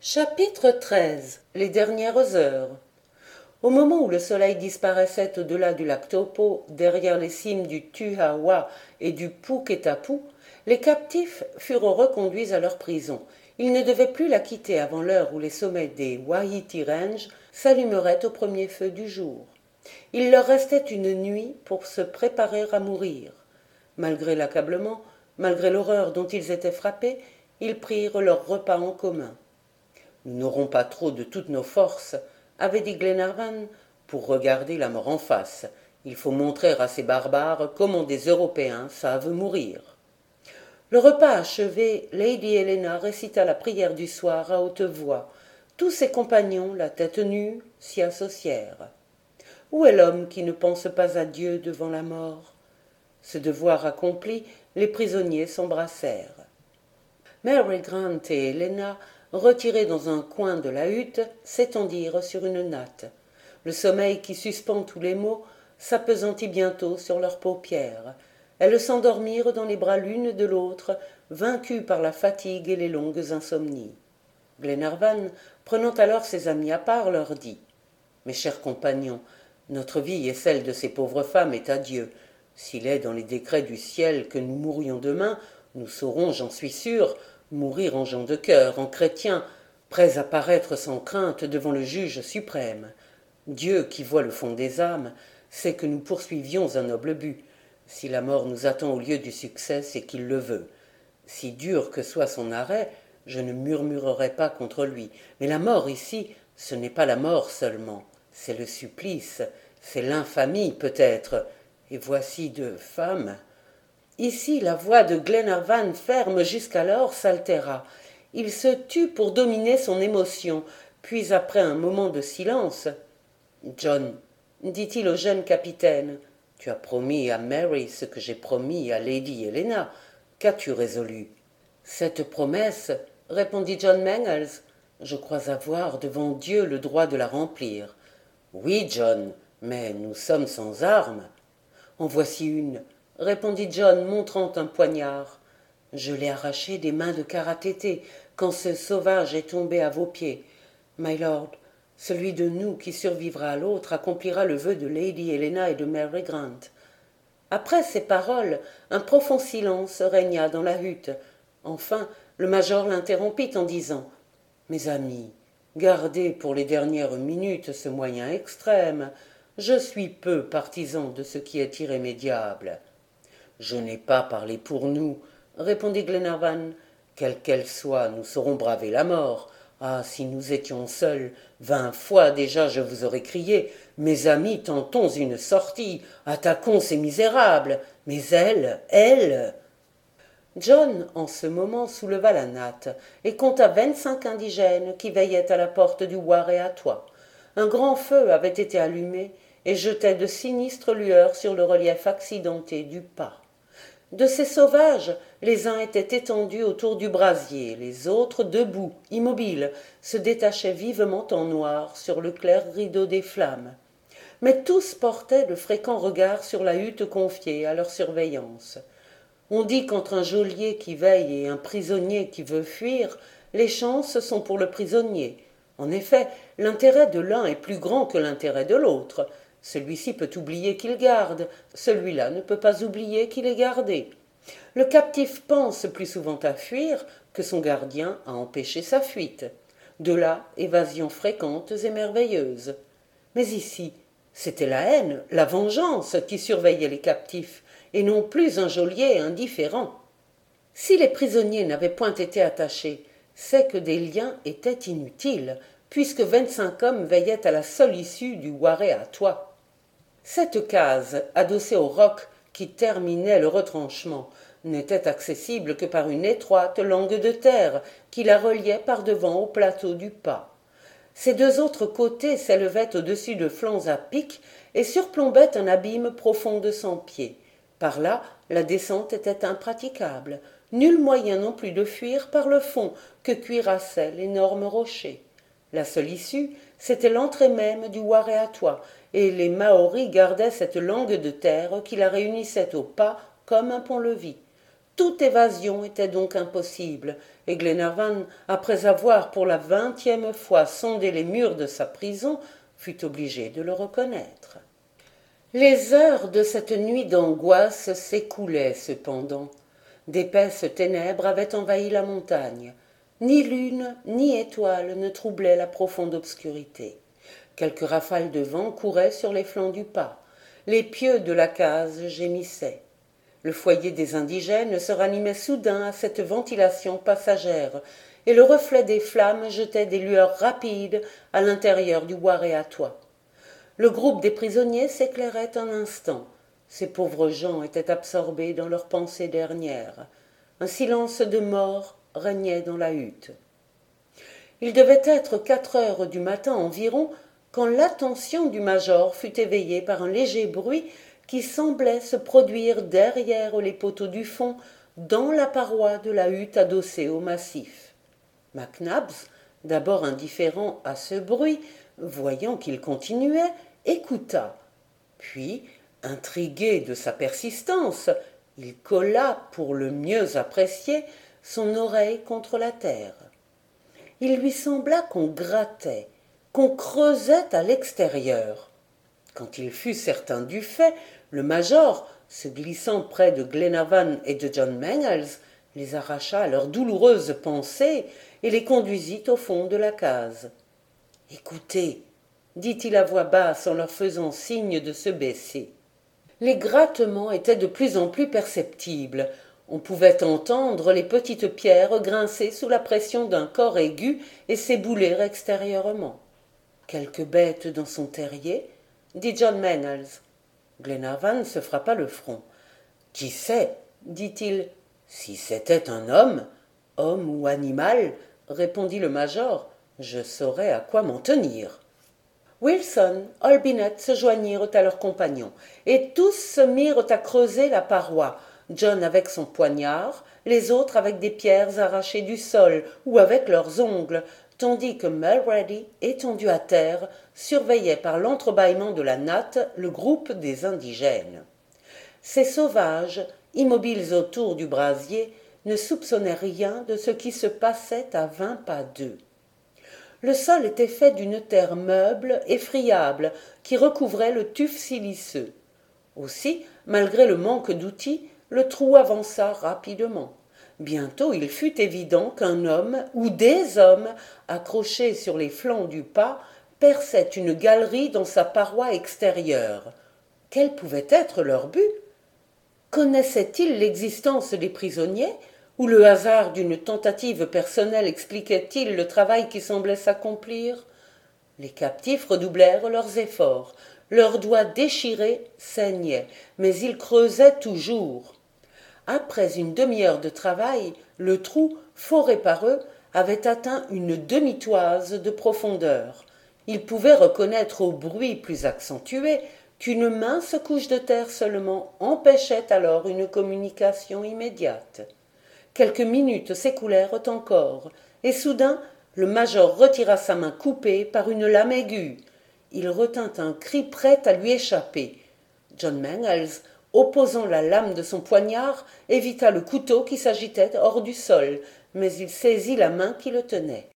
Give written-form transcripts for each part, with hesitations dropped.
Chapitre 13. Les dernières heures. Au moment où le soleil disparaissait au-delà du lac Taupo, derrière les cimes du Tuhawa et du Puketapu, les captifs furent reconduits à leur prison. Ils ne devaient plus la quitter avant l'heure où les sommets des Wahiti Range s'allumeraient au premier feu du jour. Il leur restait une nuit pour se préparer à mourir. Malgré l'accablement, malgré l'horreur dont ils étaient frappés, ils prirent leur repas en commun. « Nous n'aurons pas trop de toutes nos forces, » avait dit Glenarvan, « pour regarder la mort en face. Il faut montrer à ces barbares comment des Européens savent mourir. » Le repas achevé, Lady Helena récita la prière du soir à haute voix. Tous ses compagnons, la tête nue, s'y associèrent. Où est l'homme qui ne pense pas à Dieu devant la mort? Ce devoir accompli, les prisonniers s'embrassèrent. Mary Grant et Helena, retirées dans un coin de la hutte, s'étendirent sur une natte. Le sommeil qui suspend tous les maux s'appesantit bientôt sur leurs paupières. Elles s'endormirent dans les bras l'une de l'autre, vaincues par la fatigue et les longues insomnies. Glenarvan, prenant alors ses amis à part, leur dit « Mes chers compagnons, notre vie et celle de ces pauvres femmes est à Dieu. S'il est dans les décrets du ciel que nous mourions demain, nous saurons, j'en suis sûr, mourir en gens de cœur, en chrétiens, prêts à paraître sans crainte devant le juge suprême. Dieu, qui voit le fond des âmes, sait que nous poursuivions un noble but. Si la mort nous attend au lieu du succès, c'est qu'il le veut. Si dur que soit son arrêt, je ne murmurerai pas contre lui. Mais la mort ici, ce n'est pas la mort seulement, c'est le supplice, c'est l'infamie peut-être. Et voici deux femmes. » Ici, la voix de Glenarvan, ferme jusqu'alors, s'altéra. Il se tut pour dominer son émotion, puis après un moment de silence, « John, dit-il au jeune capitaine, tu as promis à Mary ce que j'ai promis à Lady Helena. Qu'as-tu résolu ?»« Cette promesse, répondit John Mangles, je crois avoir devant Dieu le droit de la remplir. »« Oui, John, mais nous sommes sans armes. »« En voici une, » répondit John, montrant un poignard. « Je l'ai arraché des mains de Kara-Tété quand ce sauvage est tombé à vos pieds. My lord, celui de nous qui survivra à l'autre accomplira le vœu de Lady Helena et de Mary Grant. » Après ces paroles, un profond silence régna dans la hutte. Enfin, le major l'interrompit en disant « Mes amis, gardez pour les dernières minutes ce moyen extrême. Je suis peu partisan de ce qui est irrémédiable. » « Je n'ai pas parlé pour nous, » répondit Glenarvan. « Quelle qu'elle soit, nous saurons braver la mort. Ah, si nous étions seuls, 20 fois déjà je vous aurais crié. Mes amis, tentons une sortie, attaquons ces misérables. Mais elle... » John, en ce moment, souleva la natte et compta 25 indigènes qui veillaient à la porte du Wareatois. Un grand feu avait été allumé et jetait de sinistres lueurs sur le relief accidenté du pas. De ces sauvages, les uns étaient étendus autour du brasier, les autres, debout, immobiles, se détachaient vivement en noir sur le clair rideau des flammes. Mais tous portaient de fréquents regards sur la hutte confiée à leur surveillance. On dit qu'entre un geôlier qui veille et un prisonnier qui veut fuir, les chances sont pour le prisonnier. En effet, l'intérêt de l'un est plus grand que l'intérêt de l'autre. Celui-ci peut oublier qu'il garde, celui-là ne peut pas oublier qu'il est gardé. Le captif pense plus souvent à fuir que son gardien à empêcher sa fuite. De là, évasions fréquentes et merveilleuses. Mais ici, c'était la haine, la vengeance qui surveillait les captifs, et non plus un geôlier indifférent. Si les prisonniers n'avaient point été attachés, c'est que des liens étaient inutiles, puisque 25 hommes veillaient à la seule issue du Wareatois. Cette case, adossée au roc qui terminait le retranchement, n'était accessible que par une étroite langue de terre qui la reliait par-devant au plateau du pas. Ses deux autres côtés s'élevaient au-dessus de flancs à pic et surplombaient un abîme profond de 100 pieds. Par là, la descente était impraticable. Nul moyen non plus de fuir par le fond que cuirassaient l'énorme rocher. La seule issue, c'était l'entrée même du Wareatois, et les Maoris gardaient cette langue de terre qui la réunissait au pas comme un pont-levis. Toute évasion était donc impossible, et Glenarvan, après avoir pour la 20e fois sondé les murs de sa prison, fut obligé de le reconnaître. Les heures de cette nuit d'angoisse s'écoulaient cependant. D'épaisses ténèbres avaient envahi la montagne. Ni lune ni étoile ne troublaient la profonde obscurité. Quelques rafales de vent couraient sur les flancs du pas. Les pieux de la case gémissaient. Le foyer des indigènes se ranimait soudain à cette ventilation passagère, et le reflet des flammes jetait des lueurs rapides à l'intérieur du Wareatois. Le groupe des prisonniers s'éclairait un instant. Ces pauvres gens étaient absorbés dans leurs pensées dernières. Un silence de mort régnait dans la hutte. Il devait être 4 heures du matin environ quand l'attention du major fut éveillée par un léger bruit qui semblait se produire derrière les poteaux du fond, dans la paroi de la hutte adossée au massif. Mac Nabbs, d'abord indifférent à ce bruit, voyant qu'il continuait, écouta. Puis, intrigué de sa persistance, il colla, pour le mieux apprécier, son oreille contre la terre. Il lui sembla qu'on grattait, qu'on creusait à l'extérieur. Quand il fut certain du fait, le major, se glissant près de Glenarvan et de John Mangles, les arracha à leurs douloureuses pensées et les conduisit au fond de la case. « Écoutez, dit-il à voix basse en leur faisant signe de se baisser. Les grattements étaient de plus en plus perceptibles. On pouvait entendre les petites pierres grincer sous la pression d'un corps aigu et s'ébouler extérieurement. « Quelque bête dans son terrier ?» dit John Mangles. Glenarvan se frappa le front. « Qui sait ?» dit-il. « Si c'était un homme ou animal, répondit le major, je saurais à quoi m'en tenir. » Wilson, Olbinett se joignirent à leurs compagnons, et tous se mirent à creuser la paroi, John avec son poignard, les autres avec des pierres arrachées du sol ou avec leurs ongles, tandis que Mulrady, étendu à terre, surveillait par l'entrebâillement de la natte le groupe des indigènes. Ces sauvages, immobiles autour du brasier, ne soupçonnaient rien de ce qui se passait à 20 pas d'eux. Le sol était fait d'une terre meuble et friable qui recouvrait le tuf siliceux. Aussi, malgré le manque d'outils, le trou avança rapidement. Bientôt il fut évident qu'un homme ou des hommes, accrochés sur les flancs du pas, perçaient une galerie dans sa paroi extérieure. Quel pouvait être leur but? Connaissaient-ils l'existence des prisonniers, ou le hasard d'une tentative personnelle expliquait-il le travail qui semblait s'accomplir? Les captifs redoublèrent leurs efforts. Leurs doigts déchirés saignaient, mais ils creusaient toujours. Après une demi-heure de travail, le trou, foré par eux, avait atteint une demi-toise de profondeur. Ils pouvaient reconnaître au bruit plus accentué qu'une mince couche de terre seulement empêchait alors une communication immédiate. Quelques minutes s'écoulèrent encore, et soudain le major retira sa main coupée par une lame aiguë. Il retint un cri prêt à lui échapper. John Mangles, opposant la lame de son poignard, évita le couteau qui s'agitait hors du sol, mais il saisit la main qui le tenait.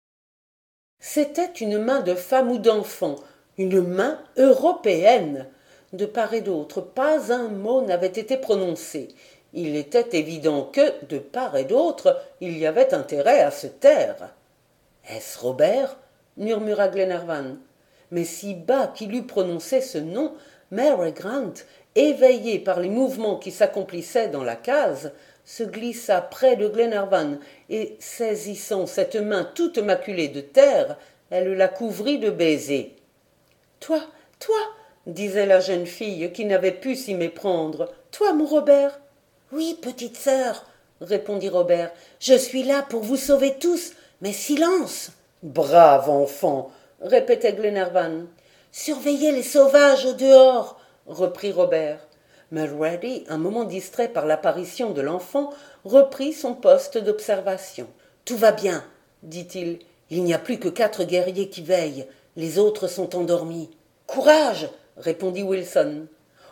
C'était une main de femme ou d'enfant, une main européenne. De part et d'autre, pas un mot n'avait été prononcé. Il était évident que, de part et d'autre, il y avait intérêt à se taire. « Est-ce Robert ?» murmura Glenarvan. Mais si bas qu'il eût prononcé ce nom, Mary Grant, éveillée par les mouvements qui s'accomplissaient dans la case, se glissa près de Glenarvan et, saisissant cette main toute maculée de terre, elle la couvrit de baisers. « Toi, disait la jeune fille qui n'avait pu s'y méprendre, « toi, mon Robert ?» « Oui, petite sœur, répondit Robert, je suis là pour vous sauver tous, mais silence !»« Brave enfant, répétait Glenarvan. « Surveillez les sauvages au dehors, reprit Robert. Mulrady, un moment distrait par l'apparition de l'enfant, reprit son poste d'observation. « Tout va bien, dit-il. Il n'y a plus que 4 guerriers qui veillent. Les autres sont endormis. »« Courage !» répondit Wilson.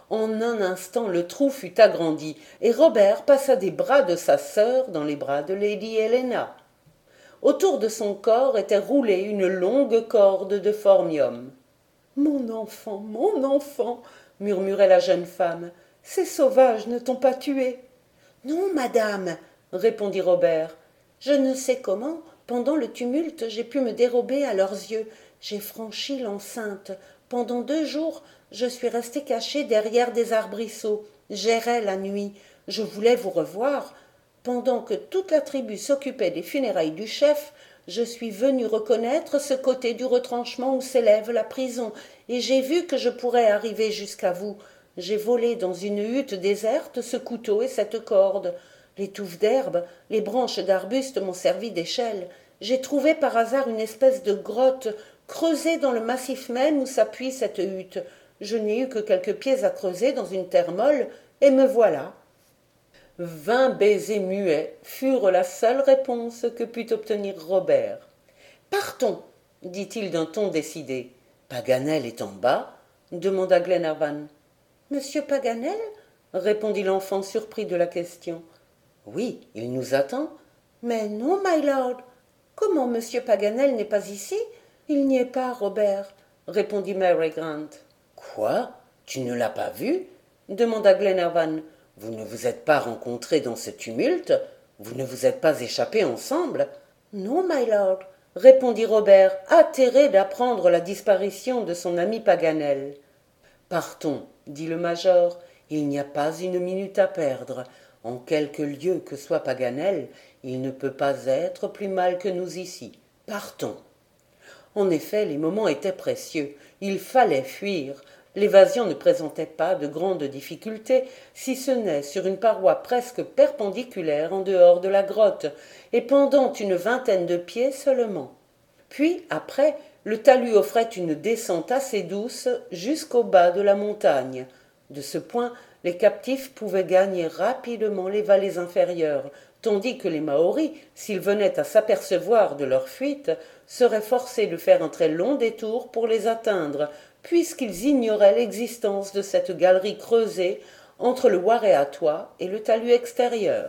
En un instant, le trou fut agrandi, et Robert passa des bras de sa sœur dans les bras de Lady Helena. Autour de son corps était roulée une longue corde de phormium. « Mon enfant !» murmurait la jeune femme. « Ces sauvages ne t'ont pas tué ?» ?»« Non, madame, » répondit Robert. « Je ne sais comment, pendant le tumulte, j'ai pu me dérober à leurs yeux. J'ai franchi l'enceinte. Pendant 2 jours, je suis resté caché derrière des arbrisseaux. J'errais la nuit. Je voulais vous revoir. Pendant que toute la tribu s'occupait des funérailles du chef, je suis venu reconnaître ce côté du retranchement où s'élève la prison, et j'ai vu que je pourrais arriver jusqu'à vous. J'ai volé dans une hutte déserte ce couteau et cette corde. Les touffes d'herbe, les branches d'arbustes m'ont servi d'échelle. J'ai trouvé par hasard une espèce de grotte creusée dans le massif même où s'appuie cette hutte. Je n'ai eu que quelques pieds à creuser dans une terre molle, et me voilà. 20 baisers muets furent la seule réponse que put obtenir Robert. « Partons !» dit-il d'un ton décidé. « Paganel est en bas ?» demanda Glenarvan. « Monsieur Paganel ?» répondit l'enfant surpris de la question. « Oui, il nous attend. »« Mais non, my lord. Comment monsieur Paganel n'est pas ici ? » ?»« Il n'y est pas, Robert, » répondit Mary Grant. « Quoi ? Tu ne l'as pas vu ?» demanda Glenarvan. « Vous ne vous êtes pas rencontrés dans ce tumulte ? Vous ne vous êtes pas échappés ensemble ?»« Non, my lord, » répondit Robert, atterré d'apprendre la disparition de son ami Paganel. « Partons, » dit le major, « il n'y a pas une minute à perdre. En quelque lieu que soit Paganel, il ne peut pas être plus mal que nous ici. Partons. » En effet, les moments étaient précieux. Il fallait fuir. L'évasion ne présentait pas de grandes difficultés, si ce n'est sur une paroi presque perpendiculaire en dehors de la grotte, et pendant une vingtaine de pieds seulement. Puis, après, le talus offrait une descente assez douce jusqu'au bas de la montagne. De ce point, les captifs pouvaient gagner rapidement les vallées inférieures, tandis que les Maoris, s'ils venaient à s'apercevoir de leur fuite, seraient forcés de faire un très long détour pour les atteindre, puisqu'ils ignoraient l'existence de cette galerie creusée entre le Wareatois et le talus extérieur.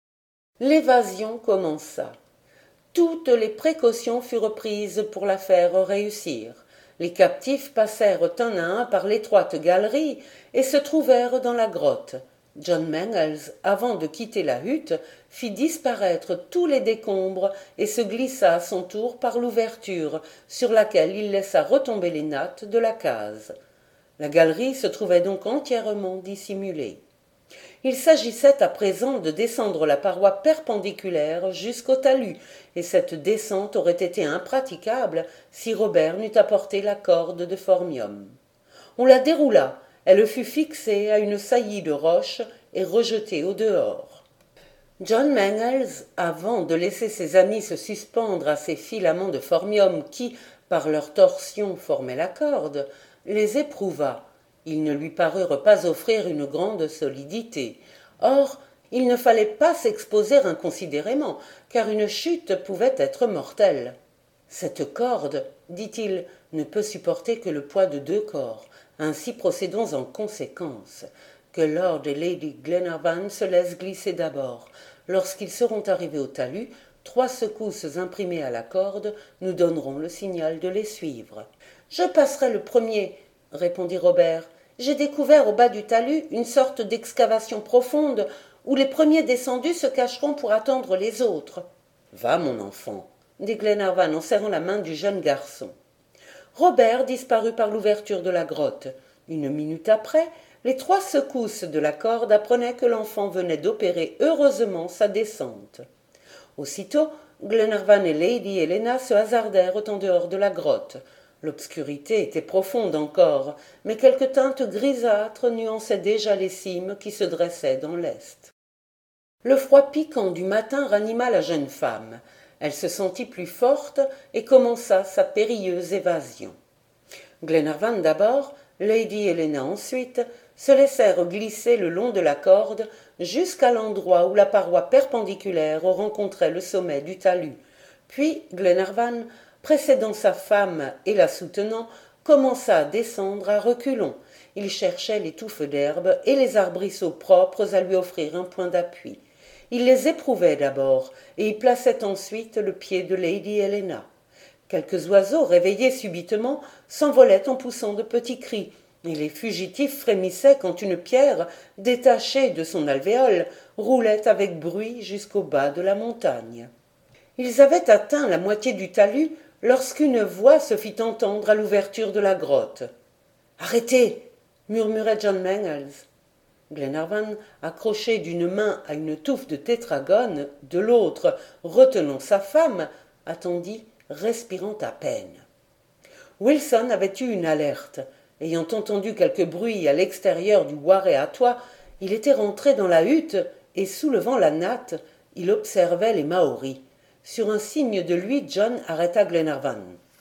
L'évasion commença. Toutes les précautions furent prises pour la faire réussir. Les captifs passèrent un à un par l'étroite galerie et se trouvèrent dans la grotte. John Mangles, avant de quitter la hutte, fit disparaître tous les décombres et se glissa à son tour par l'ouverture, sur laquelle il laissa retomber les nattes de la case. La galerie se trouvait donc entièrement dissimulée. Il s'agissait à présent de descendre la paroi perpendiculaire jusqu'au talus, et cette descente aurait été impraticable si Robert n'eût apporté la corde de phormium. On la déroula, elle fut fixée à une saillie de roche et rejetée au dehors. John Mangles, avant de laisser ses amis se suspendre à ces filaments de phormium qui, par leur torsion, formaient la corde, les éprouva. Ils ne lui parurent pas offrir une grande solidité. Or, il ne fallait pas s'exposer inconsidérément, car une chute pouvait être mortelle. « Cette corde, dit-il, ne peut supporter que le poids de 2 corps. Ainsi procédons en conséquence. Que Lord et Lady Glenarvan se laissent glisser d'abord. Lorsqu'ils seront arrivés au talus, 3 secousses imprimées à la corde nous donneront le signal de les suivre. »« Je passerai le premier, » répondit Robert. « J'ai découvert au bas du talus une sorte d'excavation profonde où les premiers descendus se cacheront pour attendre les autres. »« Va, mon enfant, » dit Glenarvan en serrant la main du jeune garçon. Robert disparut par l'ouverture de la grotte. Une minute après, les 3 secousses de la corde apprenaient que l'enfant venait d'opérer heureusement sa descente. Aussitôt, Glenarvan et Lady Helena se hasardèrent en dehors de la grotte. L'obscurité était profonde encore, mais quelques teintes grisâtres nuançaient déjà les cimes qui se dressaient dans l'est. Le froid piquant du matin ranima la jeune femme. Elle se sentit plus forte et commença sa périlleuse évasion. Glenarvan d'abord, Lady Helena ensuite, se laissèrent glisser le long de la corde jusqu'à l'endroit où la paroi perpendiculaire rencontrait le sommet du talus. Puis Glenarvan, précédant sa femme et la soutenant, commença à descendre à reculons. Il cherchait les touffes d'herbe et les arbrisseaux propres à lui offrir un point d'appui. Il les éprouvait d'abord, et y plaçait ensuite le pied de Lady Helena. Quelques oiseaux, réveillés subitement, s'envolaient en poussant de petits cris, et les fugitifs frémissaient quand une pierre, détachée de son alvéole, roulait avec bruit jusqu'au bas de la montagne. Ils avaient atteint la moitié du talus lorsqu'une voix se fit entendre à l'ouverture de la grotte. « Arrêtez !» murmurait John Mangles. Glenarvan, accroché d'une main à une touffe de tétragone, de l'autre retenant sa femme, attendit, respirant à peine. Wilson avait eu une alerte. Ayant entendu quelque bruit à l'extérieur du Waré à toit, il était rentré dans la hutte et, soulevant la natte, il observait les Maoris. Sur un signe de lui, John arrêta Glenarvan.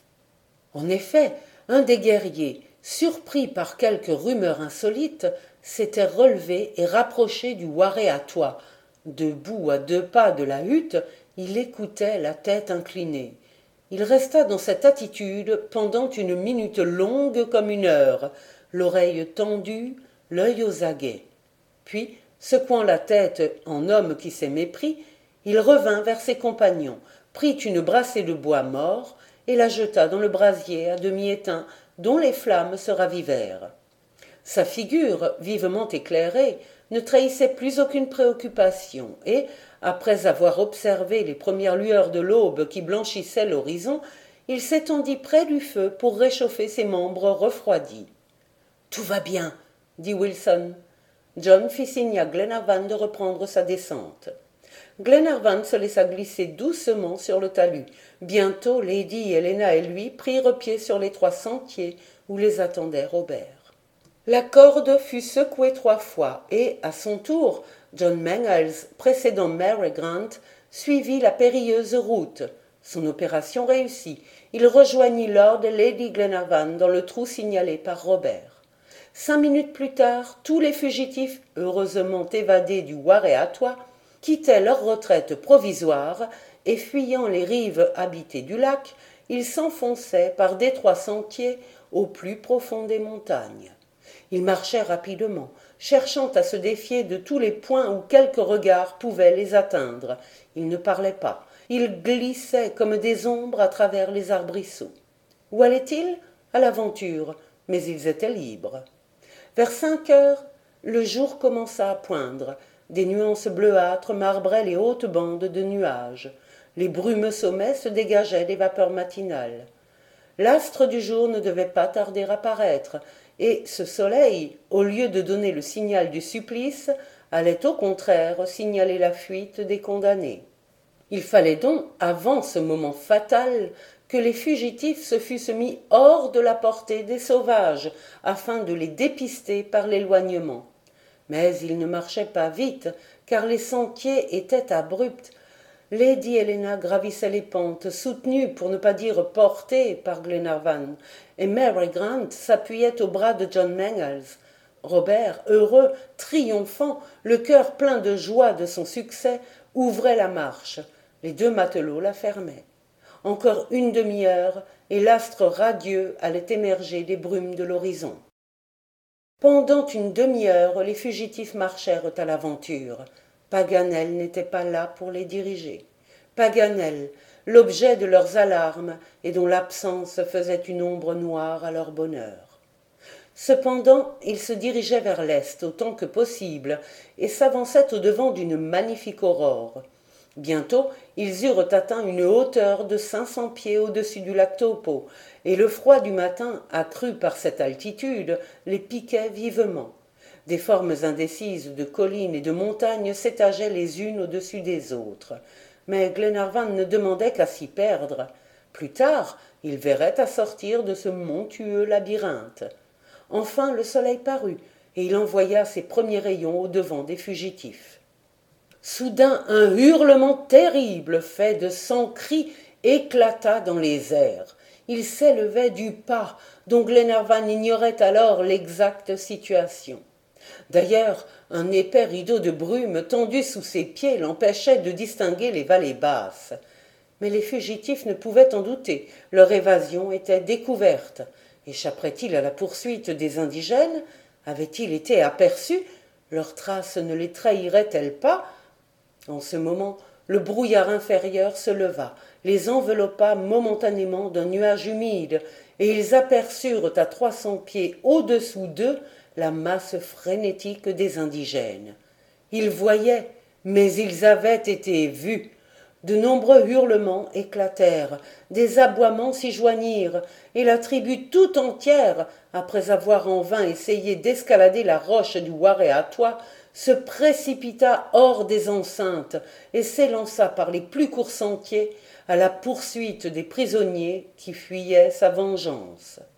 En effet, un des guerriers, surpris par quelque rumeur insolite, s'était relevé et rapproché du Waré à toit. Debout à 2 pas de la hutte, il écoutait la tête inclinée. Il resta dans cette attitude pendant une minute longue comme une heure, l'oreille tendue, l'œil aux aguets. Puis, secouant la tête en homme qui s'est mépris, il revint vers ses compagnons, prit une brassée de bois mort et la jeta dans le brasier à demi éteint dont les flammes se ravivèrent. Sa figure, vivement éclairée, ne trahissait plus aucune préoccupation et, après avoir observé les premières lueurs de l'aube qui blanchissaient l'horizon, il s'étendit près du feu pour réchauffer ses membres refroidis. « Tout va bien, » dit Wilson. John fit signe à Glenarvan de reprendre sa descente. Glenarvan se laissa glisser doucement sur le talus. Bientôt Lady Helena et lui prirent pied sur l'étroit sentier où les attendait Robert. La corde fut secouée 3 fois et, à son tour, John Mangles, précédant Mary Grant, suivit la périlleuse route. Son opération réussit. Il rejoignit Lord et Lady Glenarvan dans le trou signalé par Robert. 5 minutes plus tard, tous les fugitifs, heureusement évadés du Waré à toit, quittaient leur retraite provisoire et, fuyant les rives habitées du lac, ils s'enfonçaient par d'étroits sentiers au plus profond des montagnes. Ils marchaient rapidement, cherchant à se défier de tous les points où quelques regards pouvaient les atteindre. Ils ne parlaient pas. Ils glissaient comme des ombres à travers les arbrisseaux. Où allaient-ils ? À l'aventure, mais ils étaient libres. Vers 5 heures, le jour commença à poindre. Des nuances bleuâtres marbraient les hautes bandes de nuages. Les brumeux sommets se dégageaient des vapeurs matinales. L'astre du jour ne devait pas tarder à paraître, et ce soleil, au lieu de donner le signal du supplice, allait au contraire signaler la fuite des condamnés. Il fallait donc, avant ce moment fatal, que les fugitifs se fussent mis hors de la portée des sauvages, afin de les dépister par l'éloignement. Mais ils ne marchaient pas vite, car les sentiers étaient abrupts. Lady Helena gravissait les pentes, soutenue, pour ne pas dire portée, par Glenarvan, et Mary Grant s'appuyait au bras de John Mangles. Robert, heureux, triomphant, le cœur plein de joie de son succès, ouvrait la marche. Les 2 matelots la fermaient. Encore une demi-heure, et l'astre radieux allait émerger des brumes de l'horizon. Pendant une demi-heure, les fugitifs marchèrent à l'aventure. Paganel n'était pas là pour les diriger. Paganel, l'objet de leurs alarmes et dont l'absence faisait une ombre noire à leur bonheur. Cependant, ils se dirigeaient vers l'est autant que possible et s'avançaient au-devant d'une magnifique aurore. Bientôt, ils eurent atteint une hauteur de 500 pieds au-dessus du lac Taupo, et le froid du matin, accru par cette altitude, les piquait vivement. Des formes indécises de collines et de montagnes s'étageaient les unes au-dessus des autres. Mais Glenarvan ne demandait qu'à s'y perdre. Plus tard, il verrait à sortir de ce montueux labyrinthe. Enfin, le soleil parut, et il envoya ses premiers rayons au-devant des fugitifs. Soudain, un hurlement terrible, fait de 100 cris, éclata dans les airs. Il s'élevait du pas, dont Glenarvan ignorait alors l'exacte situation. D'ailleurs, un épais rideau de brume tendu sous ses pieds l'empêchait de distinguer les vallées basses. Mais les fugitifs ne pouvaient en douter, leur évasion était découverte. Échapperaient-ils à la poursuite des indigènes? Avaient-ils été aperçus? Leurs traces ne les trahiraient-elles pas? En ce moment, le brouillard inférieur se leva, les enveloppa momentanément d'un nuage humide, et ils aperçurent à 300 pieds au-dessous d'eux la masse frénétique des indigènes. Ils voyaient, mais ils avaient été vus. De nombreux hurlements éclatèrent, des aboiements s'y joignirent, et la tribu tout entière, après avoir en vain essayé d'escalader la roche du Waréatois, se précipita hors des enceintes et s'élança par les plus courts sentiers à la poursuite des prisonniers qui fuyaient sa vengeance.